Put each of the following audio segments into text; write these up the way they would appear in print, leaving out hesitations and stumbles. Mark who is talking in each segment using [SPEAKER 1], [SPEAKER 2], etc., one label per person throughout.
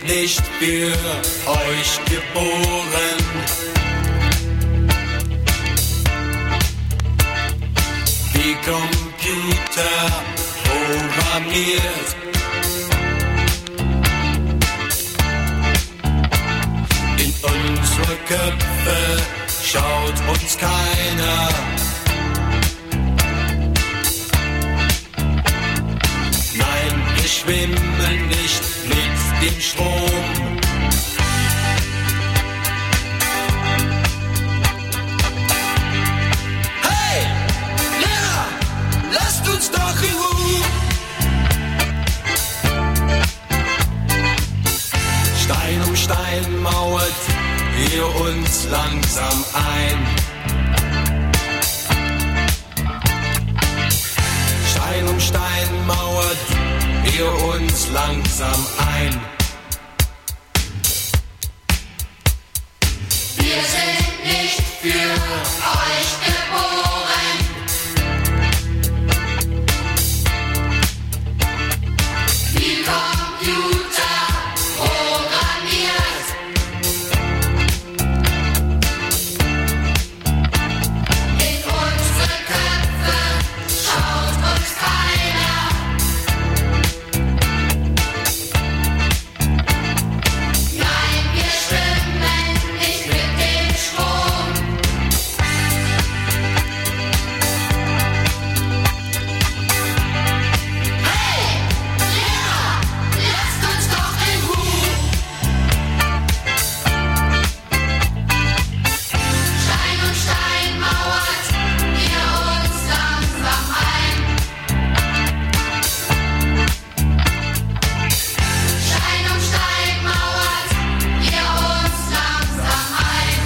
[SPEAKER 1] nicht für euch geboren. Wie Computer programmiert. In unsere Köpfe schaut uns keiner. Nein, wir schwimmen nicht mit dem Strom. Hey, Lehrer, lasst uns doch in Ruhe. Stein um Stein mauert ihr uns langsam ein. Stein um Stein mauert ihr uns langsam ein.
[SPEAKER 2] Wir sind nicht für euch geboren. Wie Computer programmiert. In unsere Köpfe schaut uns keiner. Nein, wir schwimmen nicht mit dem Strom. Hey, Lehrer, lasst uns doch in Ruhe. Stein um Stein mauert ihr uns langsam ein. Stein um Stein mauert ihr uns langsam ein.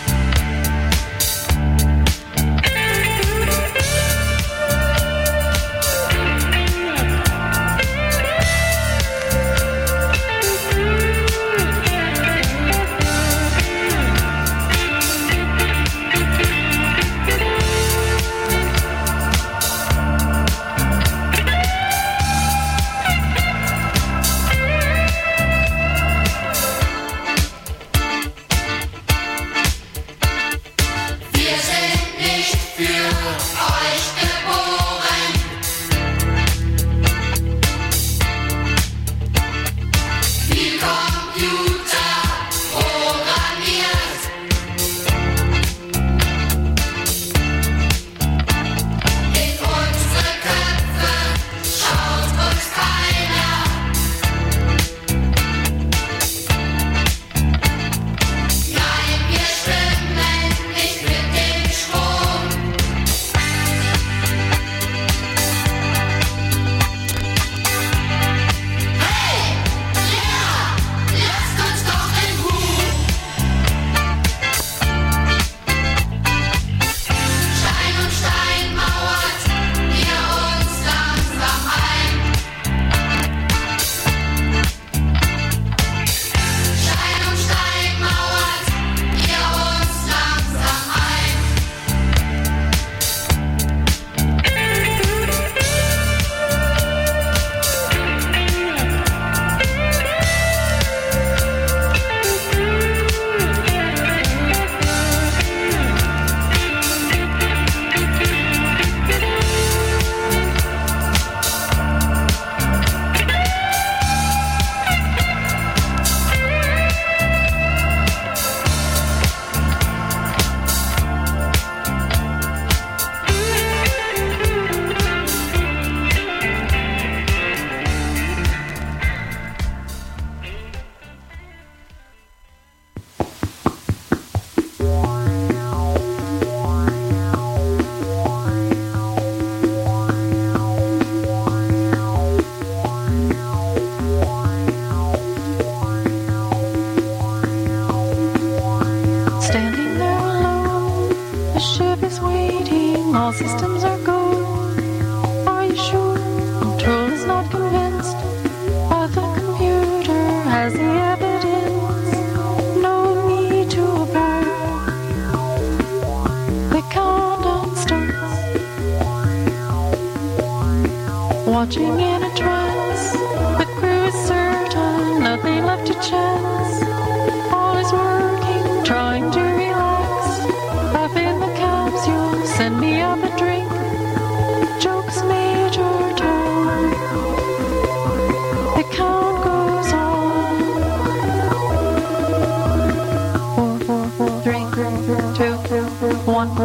[SPEAKER 2] Wir sind nicht für euch geboren. Wie Computer programmiert. In unsere Köpfe schaut uns keiner. Nein, wir schwimmen nicht mit dem Strom. Hey, Lehrer, lasst uns doch in Ruhe. Stein um Stein mauert ihr uns langsam ein. Stein um Stein mauert ihr uns langsam ein.
[SPEAKER 3] Standing there alone, the ship is waiting, all systems are go. Are you sure? Control is not convinced, but the computer has the evidence. No need to abort. The countdown starts. Watching in a trance, the crew is certain, nothing left to check.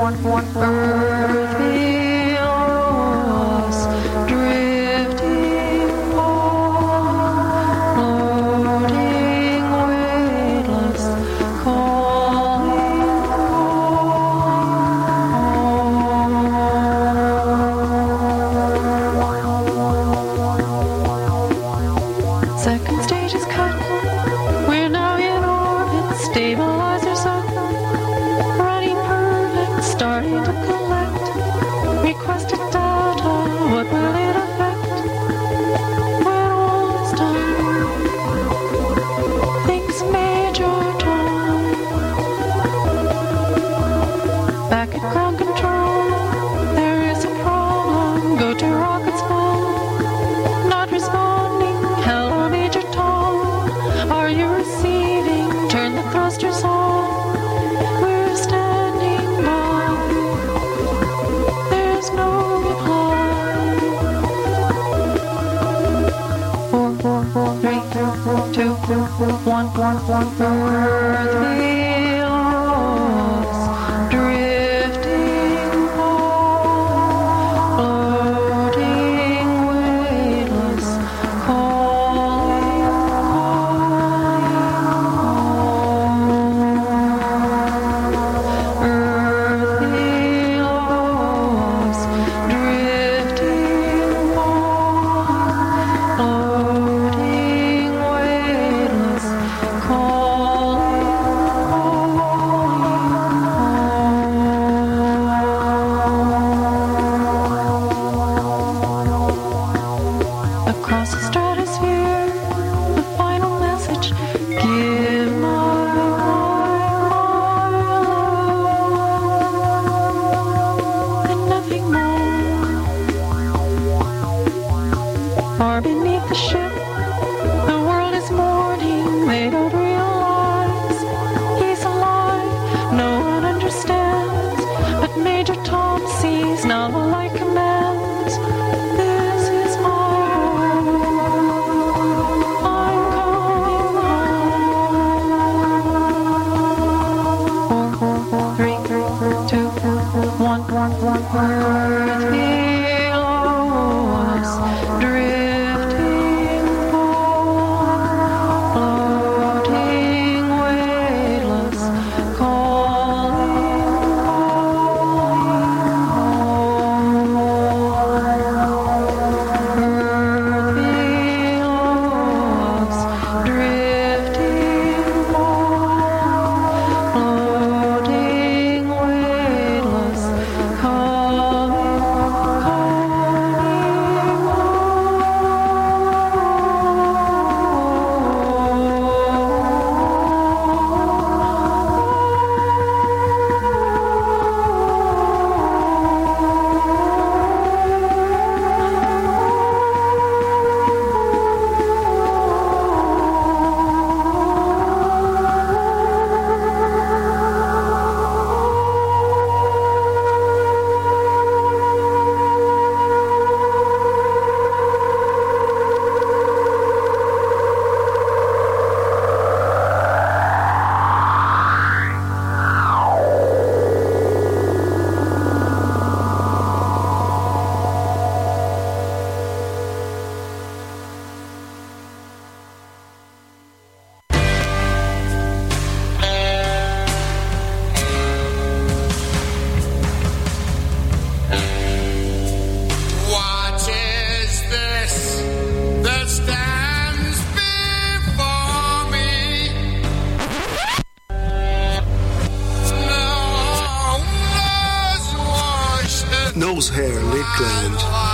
[SPEAKER 4] Hair Lakeland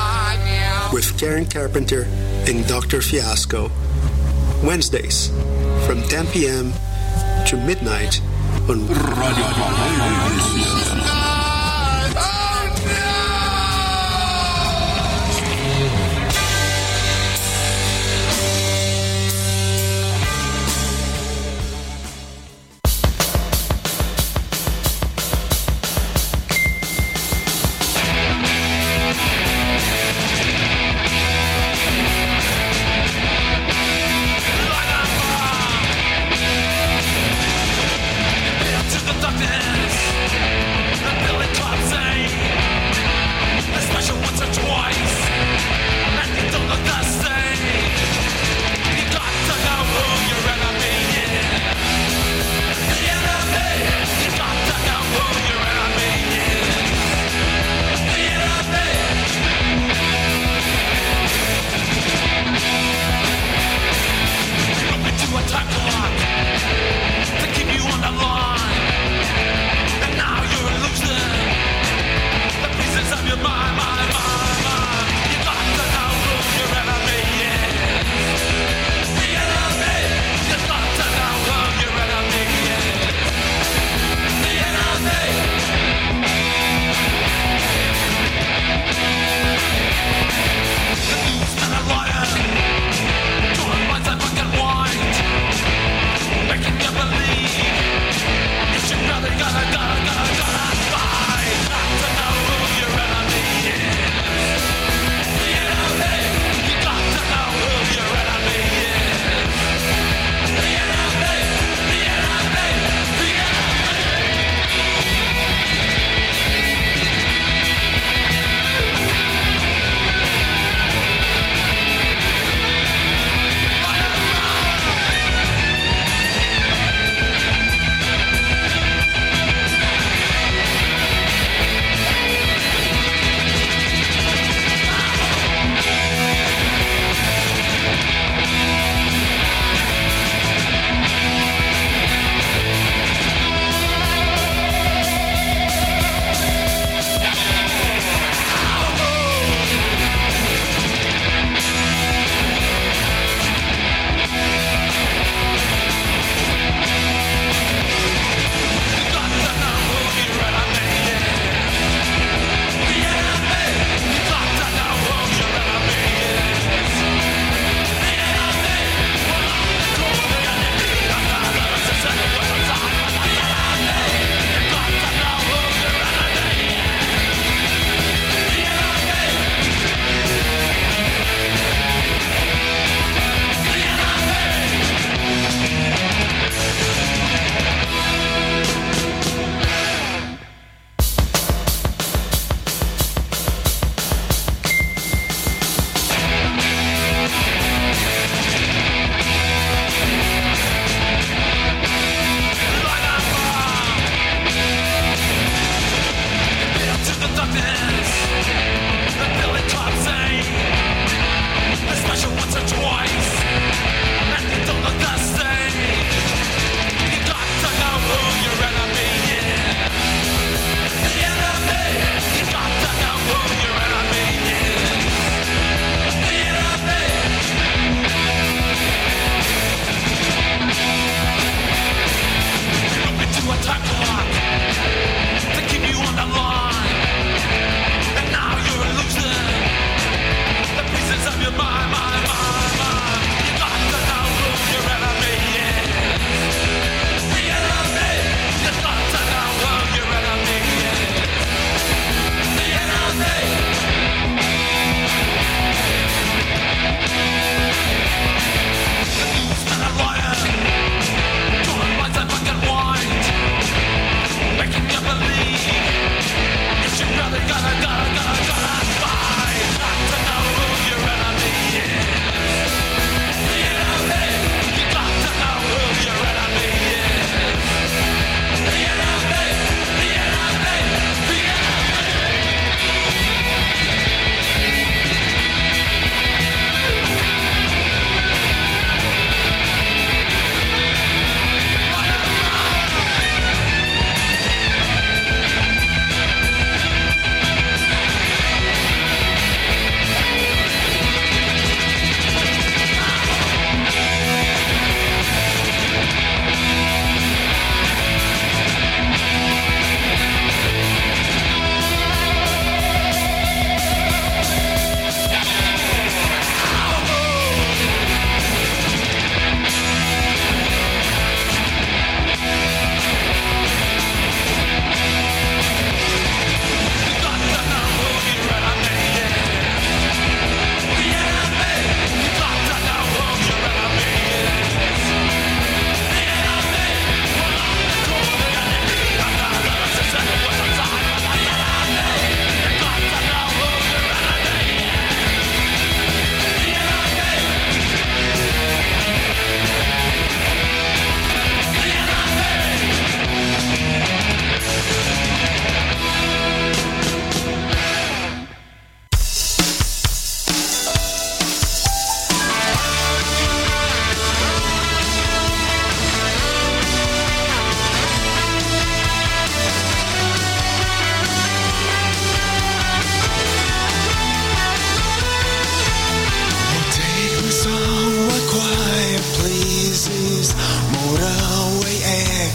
[SPEAKER 4] with Karen Carpenter and Dr. Fiasco. Wednesdays from 10 p.m. to midnight on Radio
[SPEAKER 1] Darkness.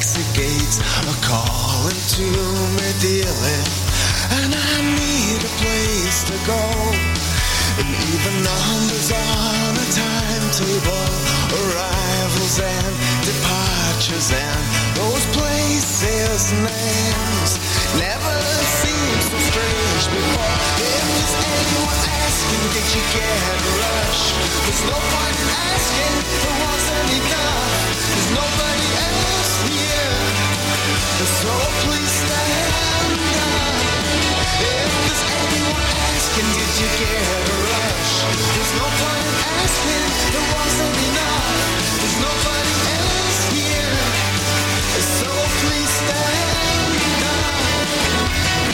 [SPEAKER 1] exit gates are calling to me dearly, and I need a place to go. And even numbers on a timetable, arrivals and departures, and those places' names never seemed so strange before. If there's anyone asking, did you get a rush? There's no point in asking, there wasn't enough. There's nobody else here, so please stand up. If there's anyone asking, did you get a rush? There's no point in asking, there wasn't enough. There's nobody else here, so please stand up.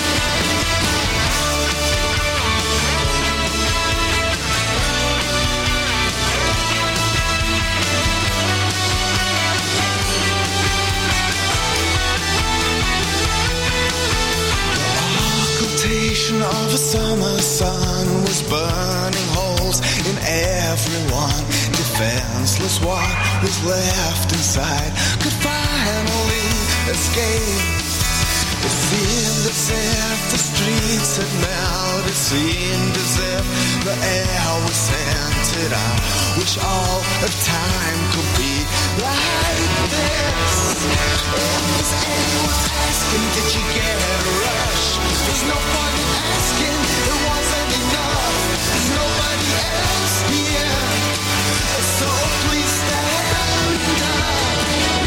[SPEAKER 1] Of a summer sun was burning holes in everyone. Defenseless, what was left inside could finally escape. It seemed as if the streets had melted. It seemed as if the air was scented. I wish all of time could be like this. If there's anyone asking, did you get a rush? There's no point in asking, there wasn't enough. There's nobody else here, so please stand up.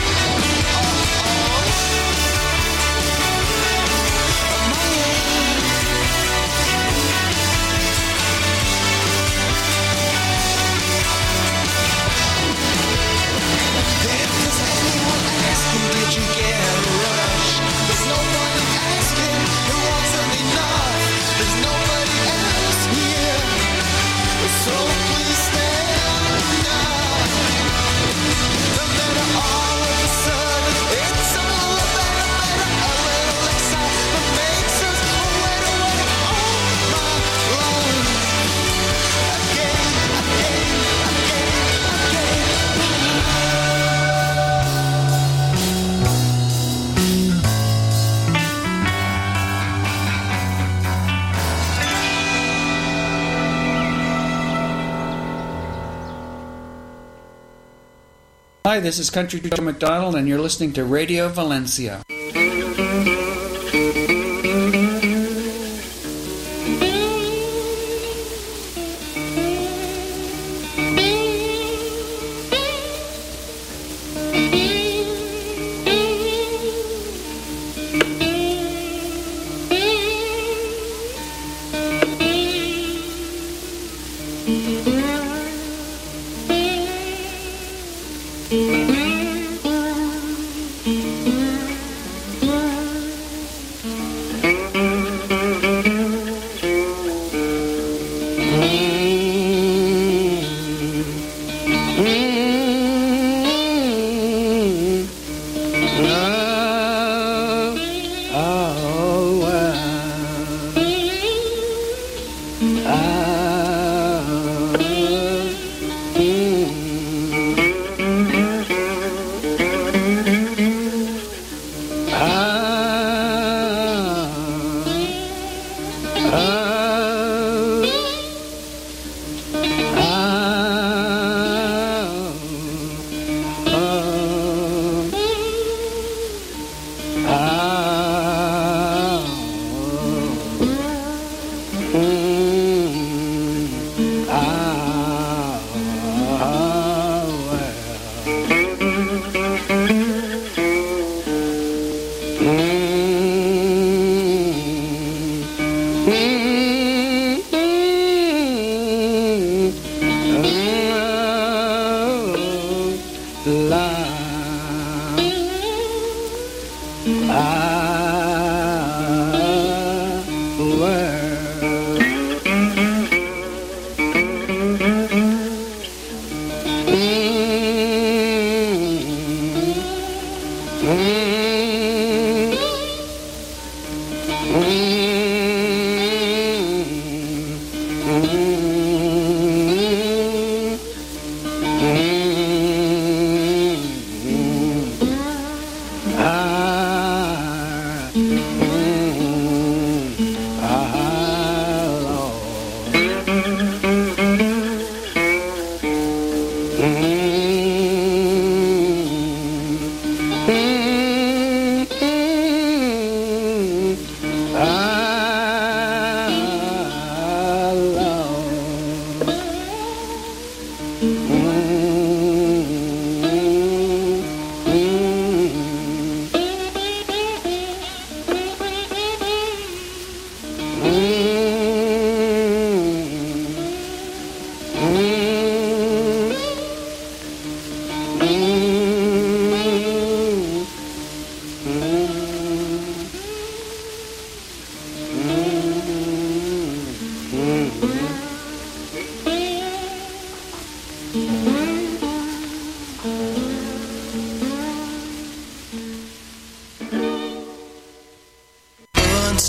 [SPEAKER 1] If there's anyone asking, did you get a rush? There's no point in asking, there wasn't enough. There's nobody else here, so please stand up. And then all of a sudden, it's all about a little excitement makes us wait all my life. Again.
[SPEAKER 5] Hi, this is Country Joe McDonald, and you're listening to Radio Valencia.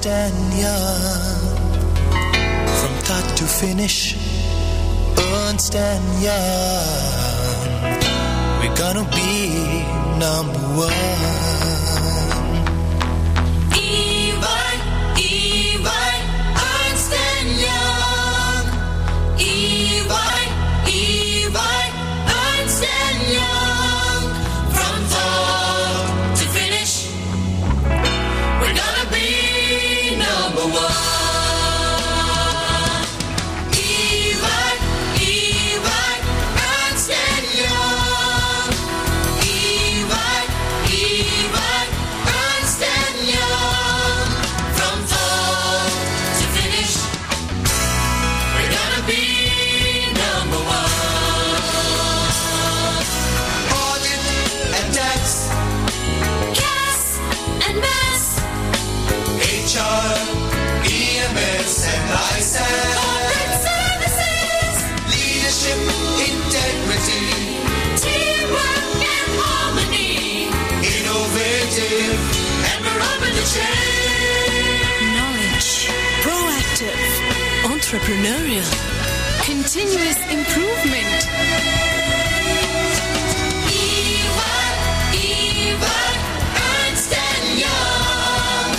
[SPEAKER 1] Ernst and Young. From start to finish, Ernst and Young. We're gonna be number one.
[SPEAKER 2] EY, Ernst and Young. EY, Ernst and Young. From start to finish, we're gonna be number one.
[SPEAKER 1] EMS and ISAC.
[SPEAKER 2] Corporate services.
[SPEAKER 1] Leadership, integrity.
[SPEAKER 2] Teamwork and harmony.
[SPEAKER 1] Innovative, and we're open to change.
[SPEAKER 6] Knowledge, proactive, entrepreneurial, continuous improvement.
[SPEAKER 2] EY, Ernst and Young.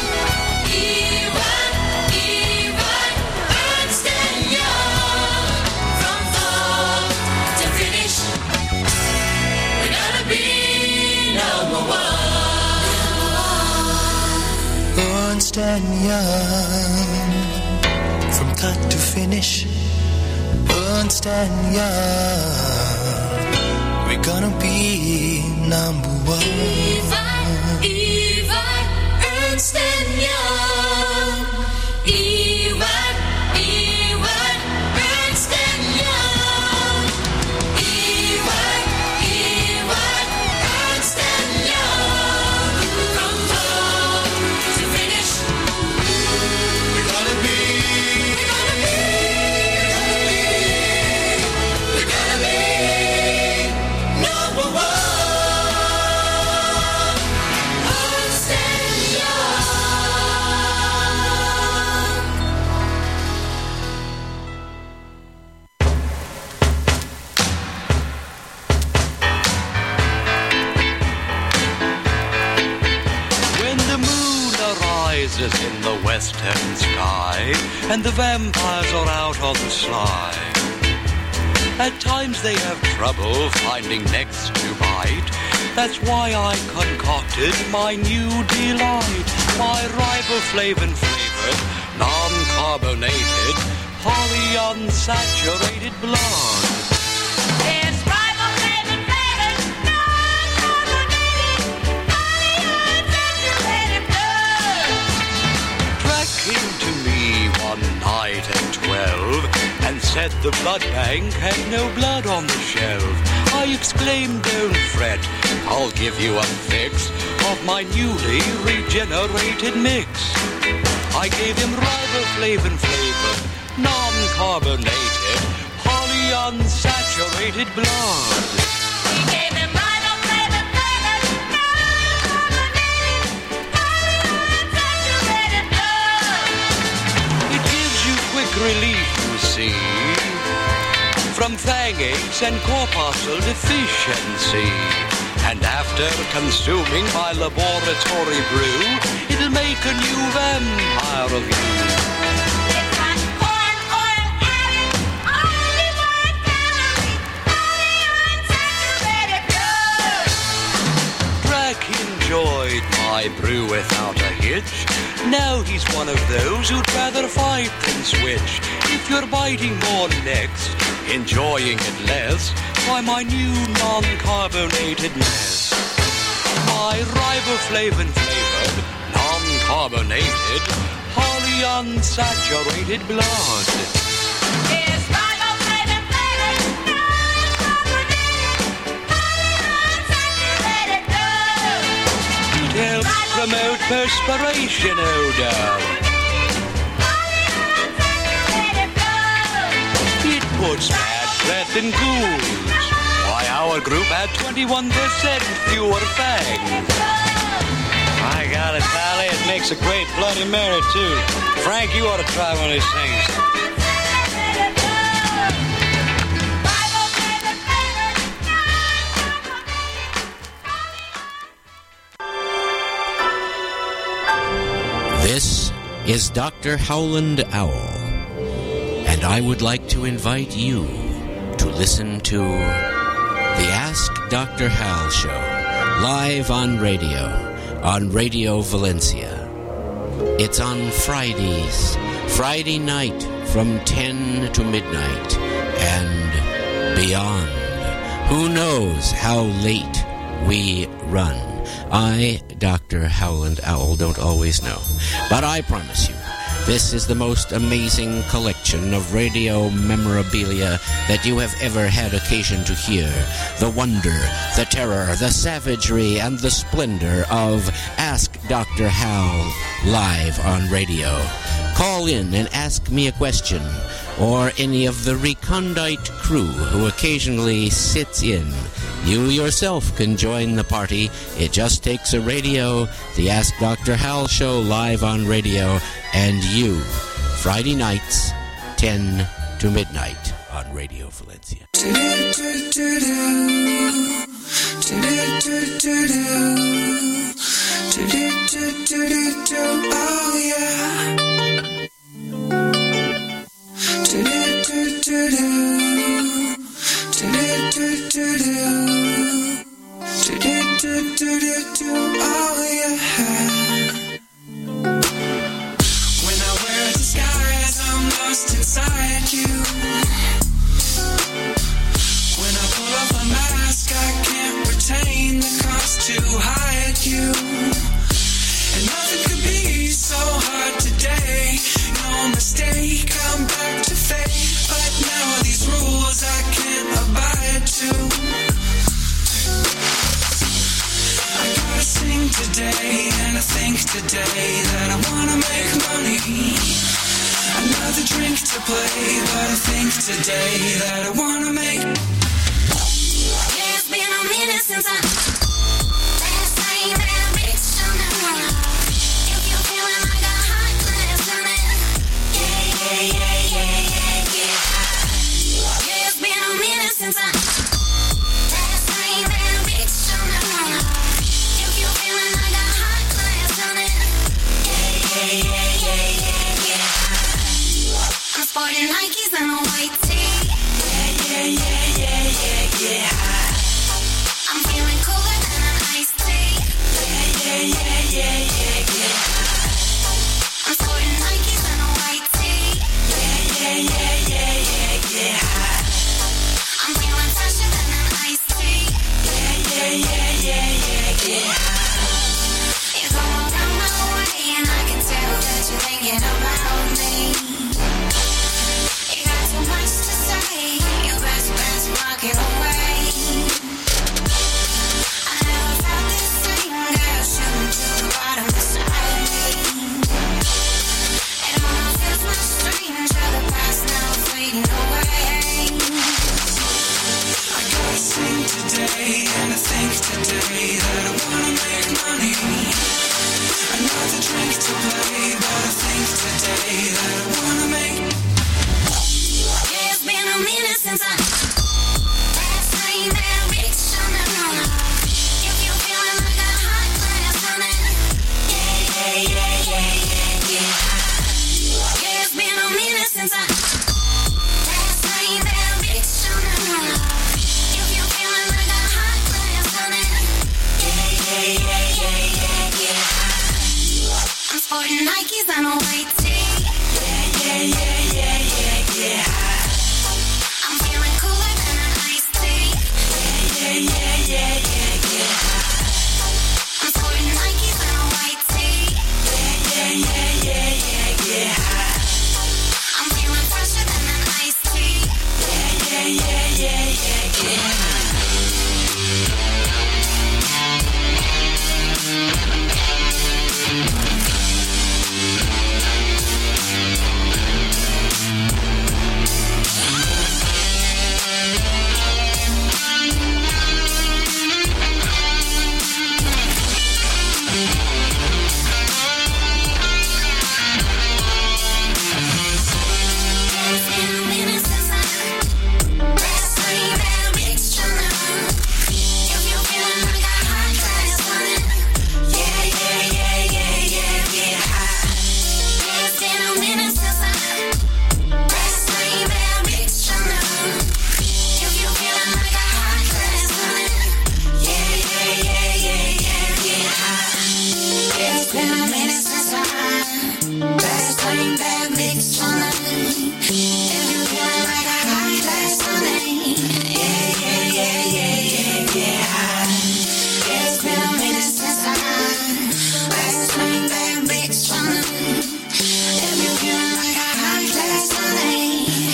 [SPEAKER 2] EY, Ernst and Young. From start to finish, we're gonna be number one.
[SPEAKER 1] Ernst and Young. From start to finish, Ernst and Young. We're gonna be number one.
[SPEAKER 2] EY, Ernst and Young. EY, Ernst and Young. EY, Ernst and Young. From start to finish,
[SPEAKER 1] We're gonna be
[SPEAKER 2] number one. Ernst and Young.
[SPEAKER 7] When the moon arises in the western sky and the vampires are out on the sly, at times they have trouble finding necks to bite. That's why I concocted my new delight, my riboflavin flavored, non-carbonated, polyunsaturated blood.
[SPEAKER 2] It's riboflavin flavored, non-carbonated, polyunsaturated blood.
[SPEAKER 7] Drac came to me one night at 12 and said the blood bank had no blood on the shelf. I exclaimed, don't fret, I'll give you a fix of my newly regenerated mix. I gave him riboflavin flavored, non-carbonated, polyunsaturated blood.
[SPEAKER 2] We gave him riboflavin flavored, non-carbonated, polyunsaturated blood.
[SPEAKER 7] It gives you quick relief, you see, from fang aches and corpuscle deficiency. And after consuming my laboratory brew, it'll make a new vampire of you.
[SPEAKER 2] It's got corn oil added, only 1 calorie, polyunsaturated blood.
[SPEAKER 7] Drac enjoyed my brew without a hitch. Now he's one of those who'd rather fight than switch. If you're biting more necks, enjoying it less, try my new non-carbonated mess. My riboflavin flavored, non-carbonated, polyunsaturated blood.
[SPEAKER 2] It's riboflavin flavored, non-carbonated, polyunsaturated blood.
[SPEAKER 7] It helps promote perspiration odor.
[SPEAKER 2] Polyunsaturated blood.
[SPEAKER 7] It puts bad breath in ghouls. Why, our group had 21% fewer fangs. I gotta tell you, it makes makes a great Bloody Mary, too. Frank, you ought to try one of these things.
[SPEAKER 8] This is Dr. Howland Owl, and I would like to invite you to listen to the Ask Dr. Hal Show, live on Radio Valencia. It's on Fridays, Friday night from 10 to midnight and beyond. Who knows how late we run? I, Dr. Howland Owl, don't always know. But I promise you, this is the most amazing collection of radio memorabilia that you have ever had occasion to hear. The wonder, the terror, the savagery, and the splendor of Ask Dr. Hal live on radio. Call in and ask me a question, or any of the recondite crew who occasionally sits in. You yourself can join the party. It just takes a radio, the Ask Dr. Hal Show live on radio, and you. Friday nights, 10 to midnight on Radio Valencia.
[SPEAKER 1] Oh yeah. Oh yeah. When I wear disguise, I'm lost inside you. When I pull off my mask, I can't retain the cost to hide you. And nothing could be so hard today. No mistake, I'm back to fate. But now these rules I can't abide to. I gotta sing today, and I think today that I wanna make money. Another drink to play, but I think today that I wanna make.
[SPEAKER 2] Yeah, it's been a minute since I last time that I reached on the corner. If you're feeling like a hot glass on it, yeah. Yeah, it's been a minute since I last time that I reached on the corner. If you're feeling like a hot glass on it, yeah. I'm sporting Nikes and a white tee. Yeah. I'm feeling cooler than an iced tea. Yeah. I'm sporting Nikes and a white tee. Yeah. I'm feeling fresher than an iced tea. Yeah. You go around my way and I can tell that you're thinking about me. You got too much to say. You best rock it away. I never felt this thing, girl, shooting to the bottom beside me. It all feels much stranger, the past now fading away.
[SPEAKER 1] I gotta sing today, and I think today that I wanna make money. Another drink to play, but I think today that I wanna make.
[SPEAKER 2] Yeah, it's been a minute since I last time that I reached on the corner. If you're feeling like a hot glass on it, yeah. Yeah, it's been a minute since I last time that I reached on the corner. If you're feeling like a hot glass on it, yeah. I'm sporting Nikes and a white tee. Yeah. I'm feeling cooler than an iced tea. Yeah. I'm sporting Nikes and a white tee. Yeah. I'm feeling fresher than an iced tea. Yeah. It's been a minute since I last time that mixed on the if you feeling like I got last Sunday, yeah. It's been a minute since I last time that mixed on the if you feeling like I got last Sunday,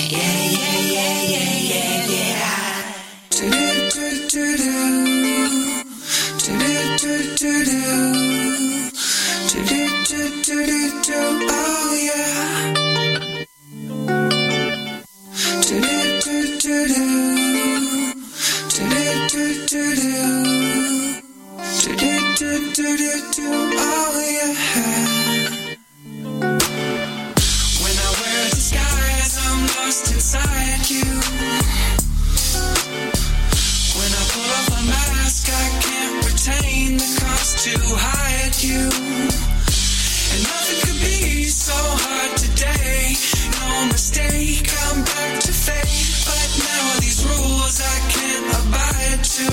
[SPEAKER 2] yeah. Do-do-do-do-do. Oh yeah. Oh yeah. When I wear disguise, I'm lost inside you. When I pull off my mask, I can't retain the cost to hide you. And nothing could be so hard today. No mistake, I'm back to fate. But now these rules I can't abide to.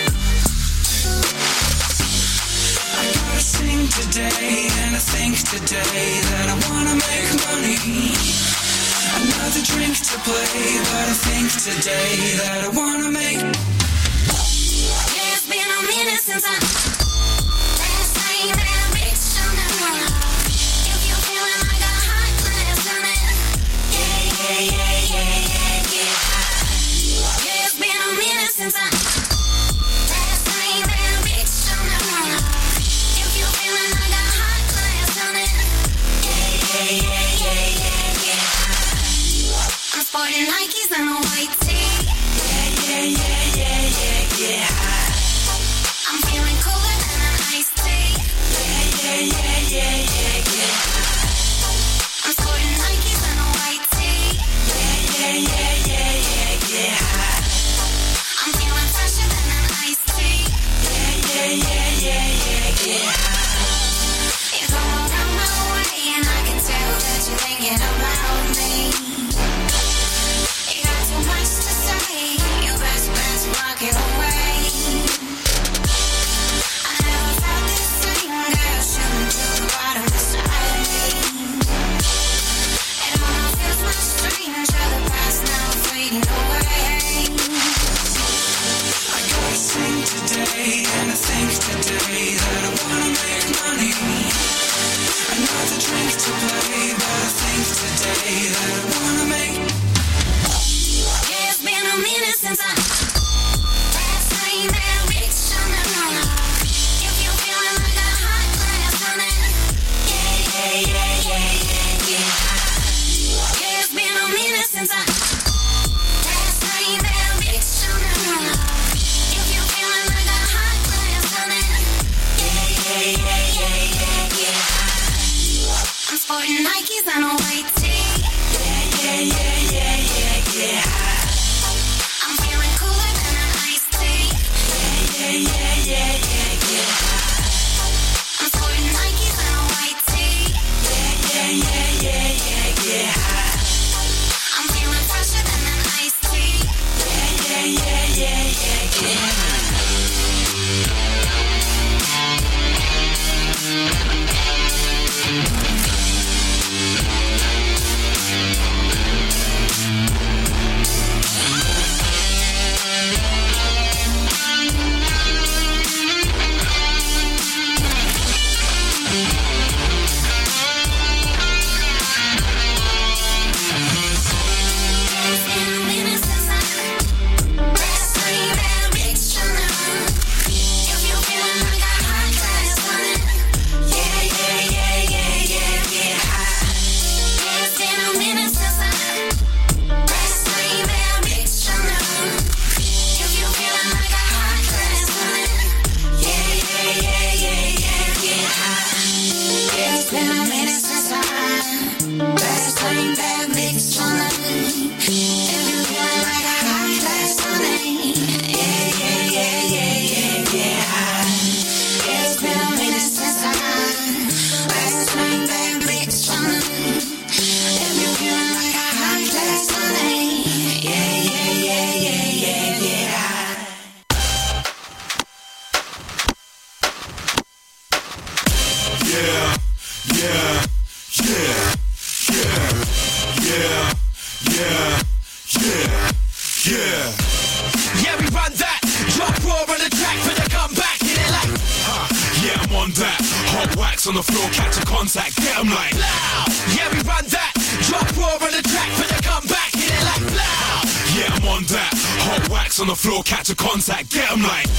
[SPEAKER 2] I gotta sing today, and I think today that I wanna make money. Another drink to play, but I think today that I wanna make. It's been a minute since I last time that I mixed on the if you're feeling like a hot glass on it, yeah. It's been a minute since I last time that I mixed on the if you're feeling like a hot glass on it, yeah. I'm sporting Nikes and a white tee, yeah. I'm feeling cooler than an iced tea, yeah. I'm sporting Nikes and a white tee, yeah. I'm feeling fresher than an iced tea, yeah. You come around my way and I can tell that you're thinking about me. You got too much to say, you best rock it away. I never felt this same girl shooting to the bottom beside me. It all feels much stranger, the past now fading away.
[SPEAKER 1] I gotta sing today, and I think today that I wanna make money. Another drink to play, but I think today that I wanna make.
[SPEAKER 2] Yeah, it's been a minute since I last time that I reached on the if you're feeling like a hot glass on it, yeah. It's been a minute since I last time that I reached on the if you're feeling like a hot glass on it, yeah. I'm sporting Nikes and a white tee, yeah. I'm feeling cooler than an iced tea, yeah. I'm sporting Nikes and a white tee, yeah. I'm feeling fresher than an iced tea, yeah.
[SPEAKER 9] Yeah, we run that. Drop raw on the track for the comeback. Get it like,
[SPEAKER 10] yeah, I'm on that. Hot wax on the floor, catch a contact, get 'em like
[SPEAKER 9] loud. Yeah, we run that. Drop raw on the track for the comeback. Get it like, loud.
[SPEAKER 10] Yeah, I'm on that. Hot wax on the floor, catch a contact, get 'em like.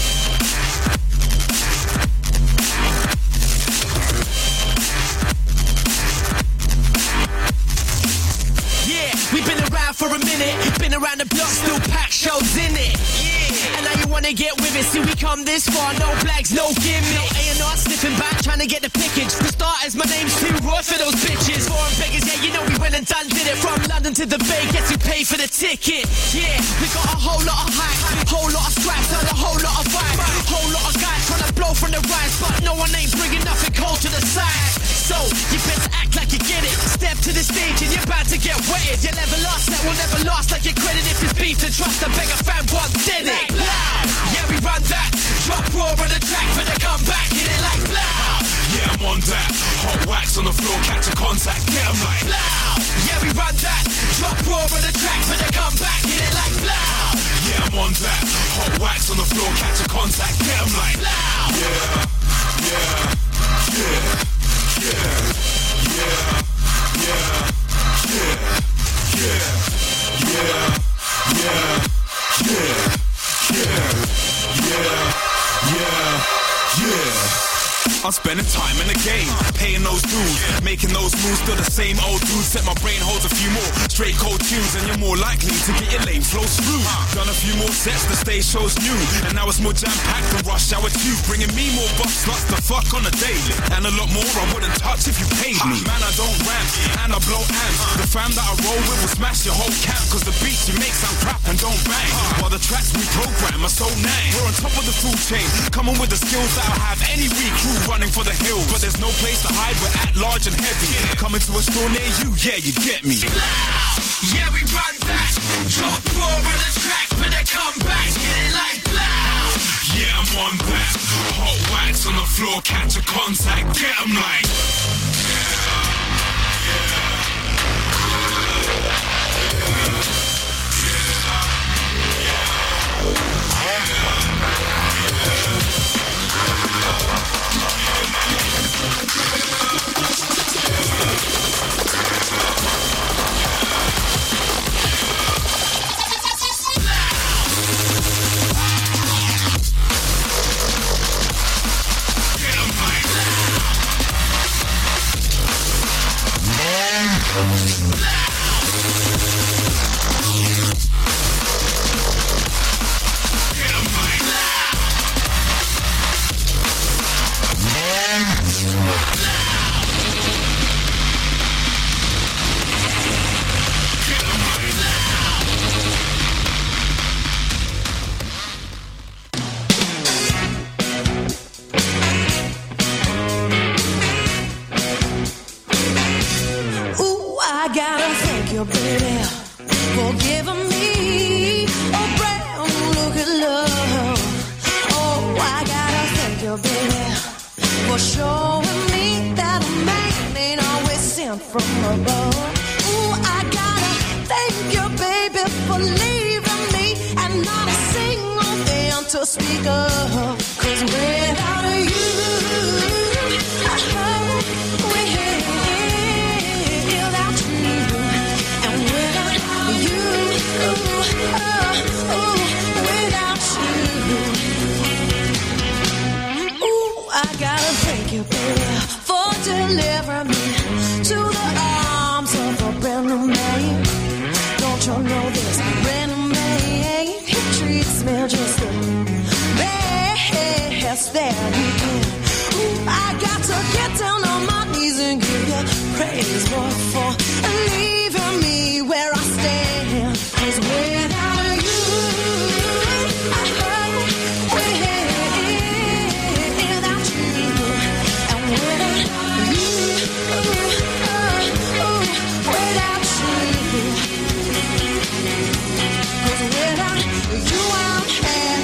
[SPEAKER 9] Yeah, we've been around for a minute. Been around the block, still pack shows in it. Yeah, and now you wanna get with it. See, we come this far, no flags, no gimmick. No A&R sniffing back, trying to get the pickage. For starters, my name's too raw for those bitches. Foreign beggars, yeah, you know we went and done did it. From London to the Bay, guess who paid for the ticket? Yeah, we got a whole lot of hype, whole lot of scraps, and a whole lot of vibe. Whole lot of guys trying to blow from the rise, but no one ain't bringing nothing cold to the side. So, you better act like you get it. Step to the stage and you're about to get wetted. You'll never last, that will never last like your credit. If it's beef to trust, I beg a fan once did it. Loud, yeah, we run that. Drop raw on the track for the comeback. Get it like loud.
[SPEAKER 10] Yeah, I'm on that. Hot wax on the floor, catch a contact, get 'em like
[SPEAKER 9] loud. Yeah, we run that. Drop raw on the track for the comeback. Get it like loud.
[SPEAKER 10] Yeah, I'm on that. Hot wax on the floor, catch a contact, get 'em like
[SPEAKER 9] loud.
[SPEAKER 10] Yeah, yeah, yeah. Yeah, yeah, yeah, yeah, yeah, yeah, yeah. I'm spending time in the game, paying those dues, making those moves, still the same old dude. Set my brain holds a few more straight cold tunes, and you're more likely to get your lane flow through. Done a few more sets, the stage show's new, and now it's more jam-packed than Rush Hour 2, bringing me more bucks, lots the fuck on a daily, and a lot more I wouldn't touch if you paid me. Man, I don't rap, and I blow amps. The fam that I roll with will smash your whole camp, cause the beats you make sound crap and don't bang, while the tracks we program are so nang. We're on top of the food chain, coming with the skills that'll have any recruit running for the hills, but there's no place to hide. We're at large and heavy. Coming to a store near you, yeah, you get me.
[SPEAKER 9] Yeah, we run that. Drop raw on the track for the comeback. Get it like loud.
[SPEAKER 10] Yeah, I'm on that. Hot wax on the floor, catch a contact, get 'em like.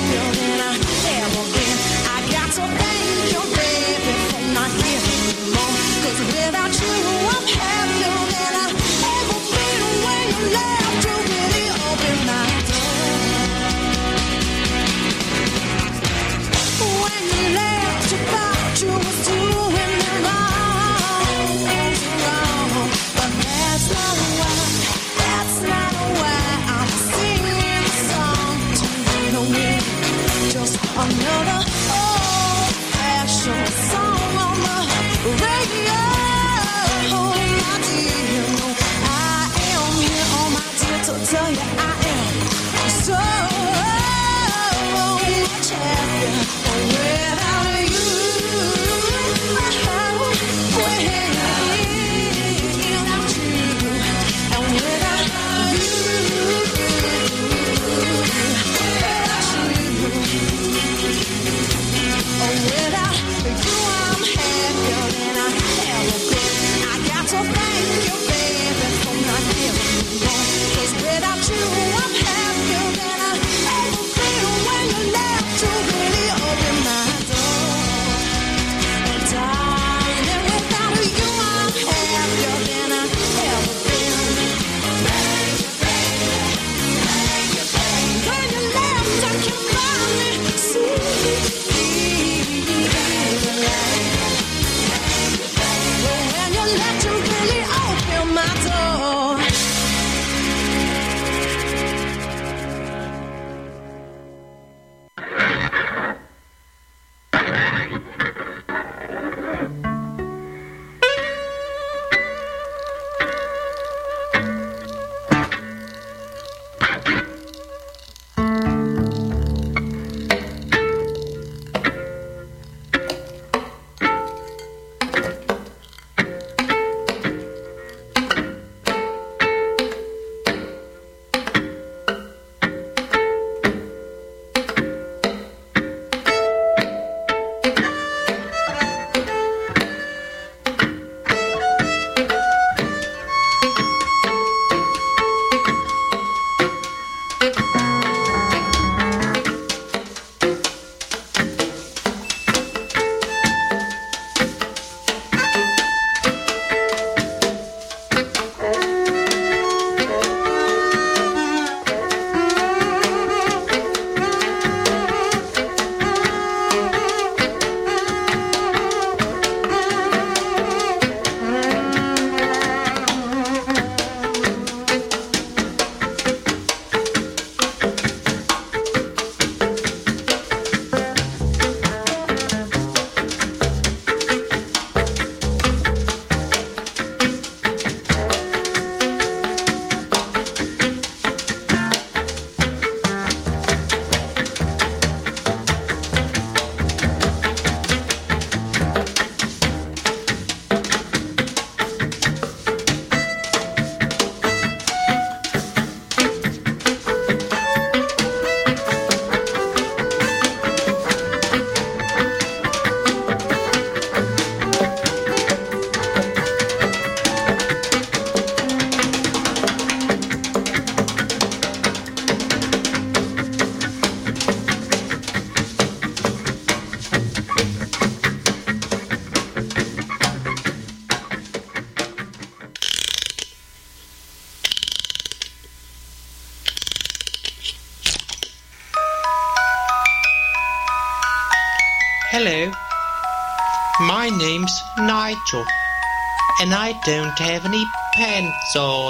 [SPEAKER 2] I got to thank you, baby, for not giving me more.
[SPEAKER 6] radio, my dear. I am here, oh my dear, to tell you I am so much happier without you. Without you, and without without you, I'm happier than I ever been. I got to thank you, baby, for not giving me more. 'Cause without you, I'm happier than I ever been. When you left to really open my door, and darling, without you, I'm happier than I ever been. When you left, I can finally see. When you let you really open my door.
[SPEAKER 11] Hello, my name's Nigel, and I don't have any pants on.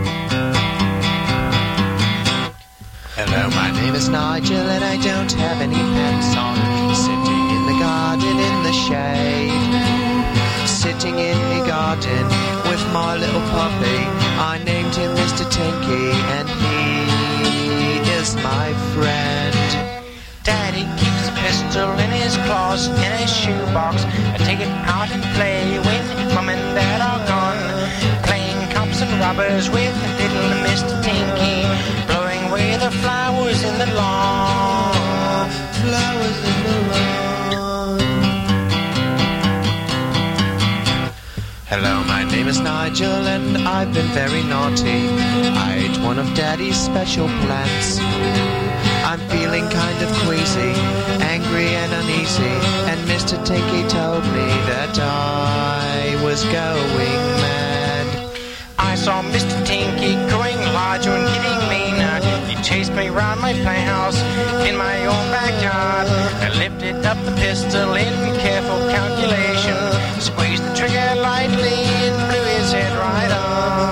[SPEAKER 12] Hello, my name is Nigel, and I don't have any pants on. Sitting in the garden in the shade. Sitting in the garden with my little puppy. I named him Mr. Tinky, and he is my friend.
[SPEAKER 11] Daddy keeps a pistol in his claws, in his shoebox. I take it out and play when Mum and Dad are gone. Playing cops and robbers with little Mr. Tinky, blowing away the flowers in the lawn. Flowers in the lawn.
[SPEAKER 12] Hello, my name is Nigel, and I've been very naughty. I ate one of Daddy's special plants. I'm feeling kind of queasy, angry and uneasy, and Mr. Tinky told me that I was going mad.
[SPEAKER 11] I saw Mr. Tinky growing larger and getting meaner. He chased me round my playhouse in my own backyard. I lifted up the pistol in careful calculation, squeezed the trigger lightly and blew his head right off.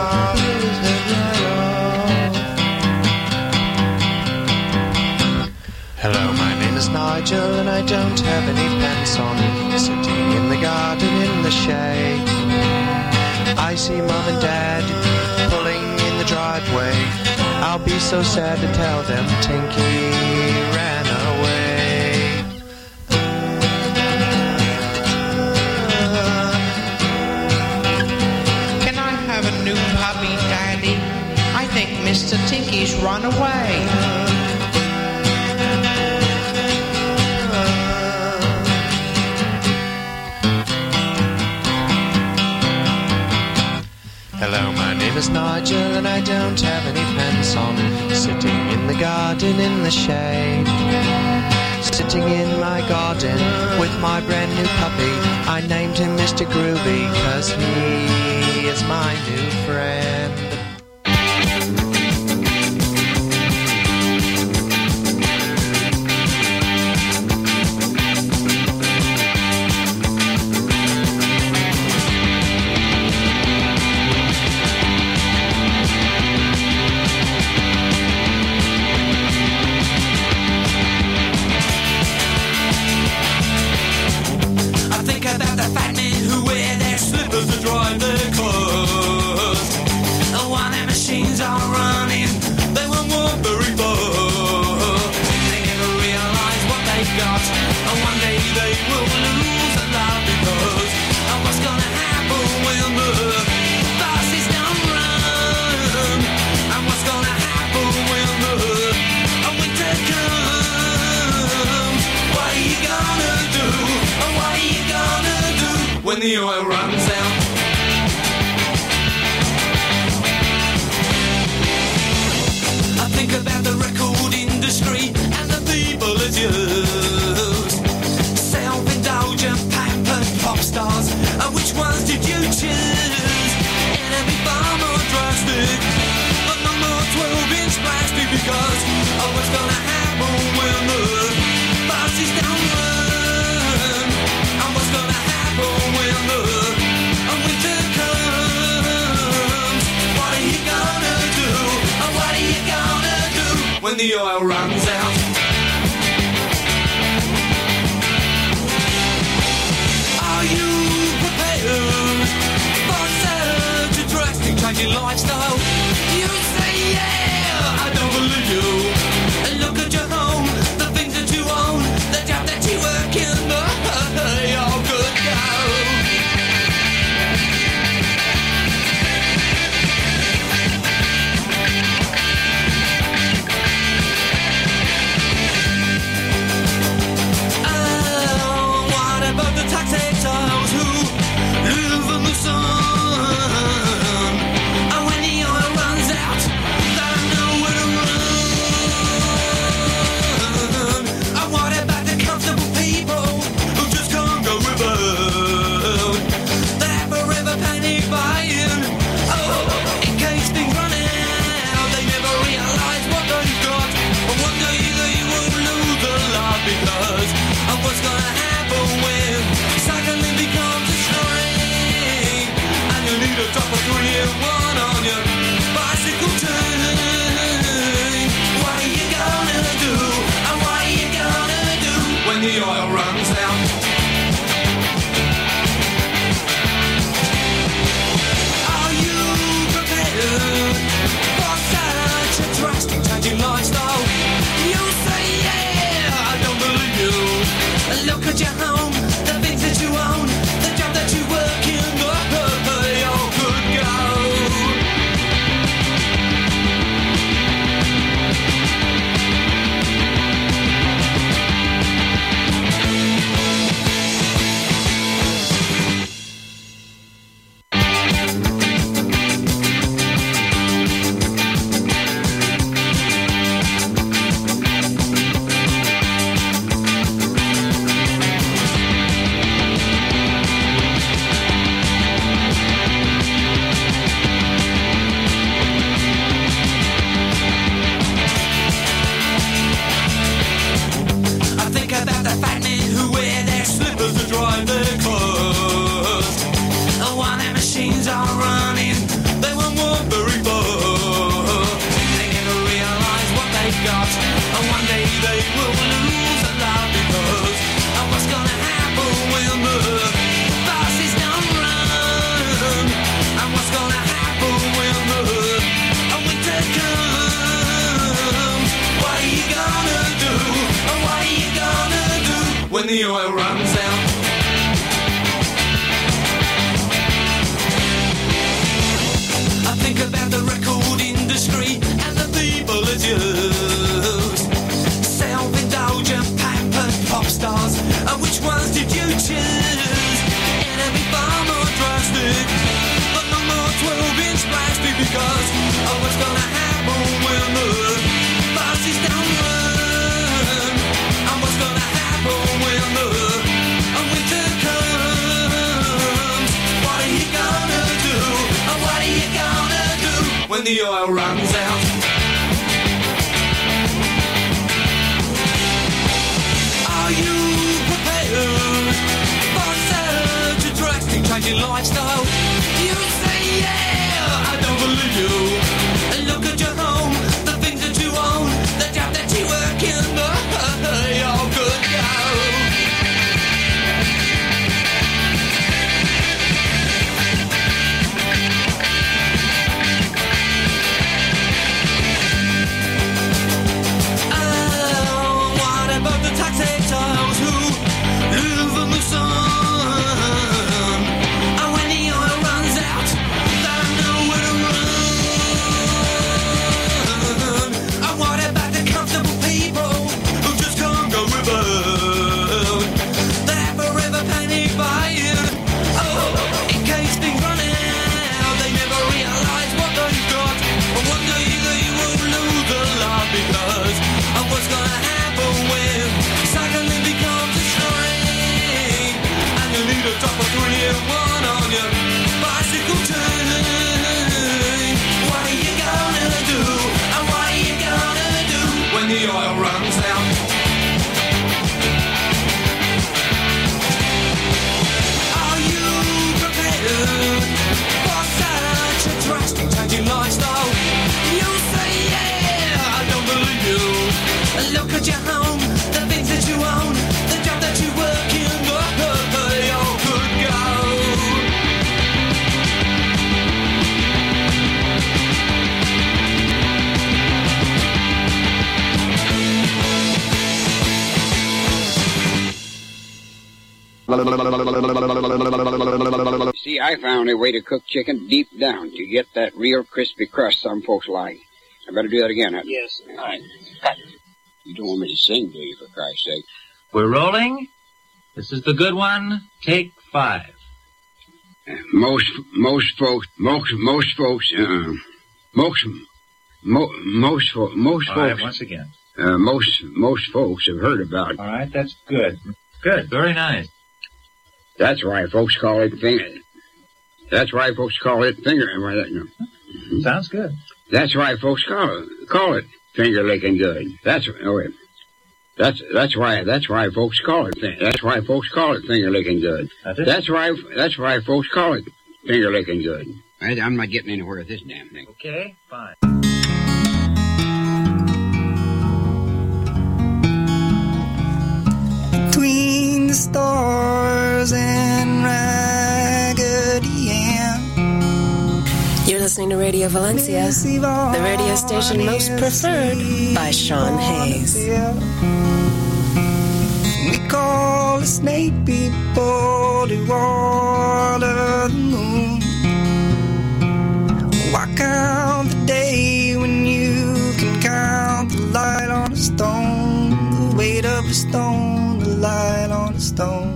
[SPEAKER 12] Hello, my name is Nigel, and I don't have any pants on. Sitting in the garden in the shade. I see Mum and Dad pulling in the driveway. I'll be so sad to tell them Tinky ran away.
[SPEAKER 11] Can I have a new puppy, Daddy? I think Mr. Tinky's run away.
[SPEAKER 12] Hello, my name is Nigel and I don't have any pants on. Sitting in the garden in the shade. Sitting in my garden with my brand new puppy. I named him Mr. Groovy 'cause he is my new friend.
[SPEAKER 13] When the oil runs out, I think about the record industry and the people it used. Self-indulgent, pampered pop stars. Which ones did you choose? And it'd be far more drastic, but no more 12-inch plastic, because what's gonna happen when the bus is down run? And what's gonna happen when the winter comes? What are you gonna do? What are you gonna do when the oil runs out? Are you prepared for such a drastic change in lifestyle? You say yeah, I don't believe you. Look at your home, the things that you own, the job that you work in. All good go. What about the taxi exiles who live in the sun? And when the oil runs out, they don't know where to run. And what about the comfortable people who just can't go without? They're forever panic buying, in case things run out. They never realise what they've got, and one day they will lose their life, because of what's gonna happen when cycling becomes a strain, and you need a drop of 3-in-1 on your bicycle chain. What are you gonna do? And what are you gonna do when the oil runs out? Are you prepared for such a drastic change in lifestyle? You say yeah, I don't believe you. Look at your home, the things that you own, the job that you work in. They all could go. Because of what's gonna happen when the bus is done. when the oil runs out. Are you prepared for such a drastic change in lifestyle? You say yeah, I don't believe you. Look at your home, the things that you own, the job that you work in, all good go. What about the tax exiles who live in the sun? And when the oil runs out, they don't know where to run. And what about the comfortable people who just can't go without? They're forever panic buying. Oh, in case things run out, they never realize what they've got. And one day they will lose the lot because of what's gonna happen when cycling becomes a strain. And you need a drop of 3 in 1 on your bicycle chain. What are you gonna do? And what are you gonna do when the oil runs out? Are you prepared for such a drastic change in lifestyle? You say yeah, I don't believe you. Look at your home, the things that you own, the job that you work in, they all could go.
[SPEAKER 14] See, I found a way to cook chicken deep down to get that real crispy crust some folks like. I better do that again, huh?
[SPEAKER 15] Yes.
[SPEAKER 14] All right. You don't want me to sing, do you, for Christ's sake?
[SPEAKER 15] We're rolling. This is the good one. Take 5.
[SPEAKER 14] Most folks,
[SPEAKER 15] All right, once again.
[SPEAKER 14] most folks have heard about.
[SPEAKER 15] All right, that's good. Good, very nice.
[SPEAKER 14] That's why folks call it finger. That's why folks call it finger.
[SPEAKER 15] Sounds good.
[SPEAKER 14] That's why folks call it finger licking good. That's why folks call it. That's why folks call it finger licking good. That's why folks call it finger licking good. I'm not getting anywhere with this damn thing.
[SPEAKER 15] Okay, fine.
[SPEAKER 16] Between the stars and Raggedy Ann.
[SPEAKER 17] You're listening to Radio Valencia, the radio station most preferred by Sean Hayes.
[SPEAKER 16] We call the snake people to water the moon. Why count the day when you can count the light on a stone, the weight of a stone, the light on a stone.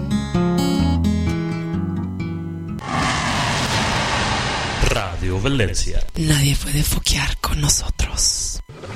[SPEAKER 18] Radio Valencia.
[SPEAKER 17] Nadie puede foquear con nosotros.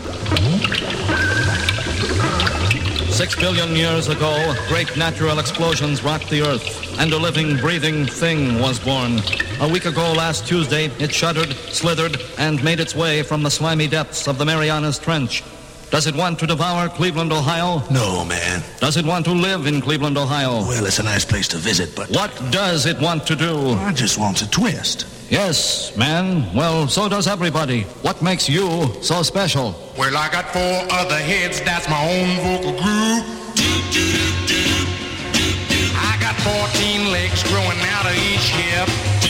[SPEAKER 19] 6 billion years ago, great natural explosions rocked the Earth, and a living, breathing thing was born. A week ago, last Tuesday, it shuddered, slithered, and made its way from the slimy depths of the Marianas Trench. Does it want to devour Cleveland, Ohio?
[SPEAKER 18] No, man.
[SPEAKER 19] Does it want to live in Cleveland, Ohio?
[SPEAKER 18] Well, it's a nice place to visit, but...
[SPEAKER 19] What does it want to do?
[SPEAKER 18] I just want to twist.
[SPEAKER 19] Yes, man. Well, so does everybody. What makes you so special?
[SPEAKER 20] Well, I got 4 other heads, that's my own vocal groove. I got 14 legs growing out of each hip.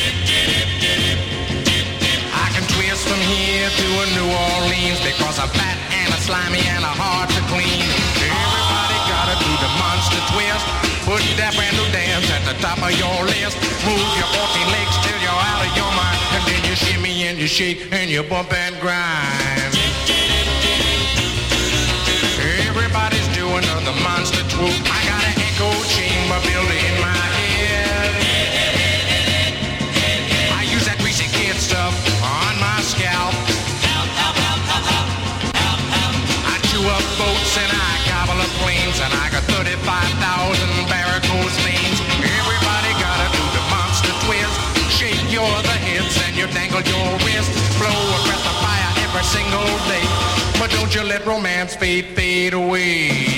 [SPEAKER 20] I can twist from here to a New Orleans because I'm fat and a slimy and a hard to clean. Everybody gotta do the monster twist. Put that brand new dance at the top of your list. Move your 14 legs till you're out of your mind. And then you shimmy and you shake and you bump and grind. Everybody's doing the monster swoop. I got an echo chamber built in my head. I use that greasy kid stuff on my scalp. I chew up boats and I gobble up planes, and I got 35,000 varicose veins. Everybody gotta do the monster twist. Shake your other hips and you dangle your wrist. Blow across the fire. every single day. But don't you let romance fade away.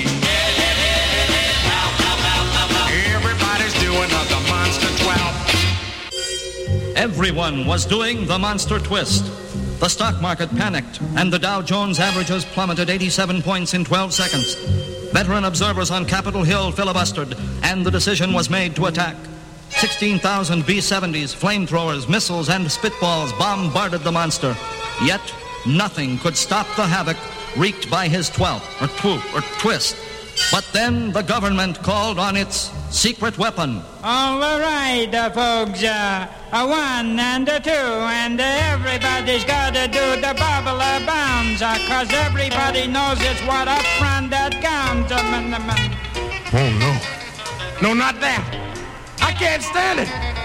[SPEAKER 20] Everybody's doing the Monster 12.
[SPEAKER 19] Everyone was doing the Monster Twist. The stock market panicked, and the Dow Jones averages plummeted 87 points in 12 seconds. Veteran observers on Capitol Hill filibustered, and the decision was made to attack. 16,000 B-70s, flamethrowers, missiles, and spitballs bombarded the monster. Yet, nothing could stop the havoc wreaked by his 12th, or twist. But then the government called on its secret weapon.
[SPEAKER 21] All right, folks, a 1 and a 2, and everybody's got to do the bubble of bounds, 'cause everybody knows it's what up front that counts.
[SPEAKER 20] Oh, no. No, not that. I can't stand it.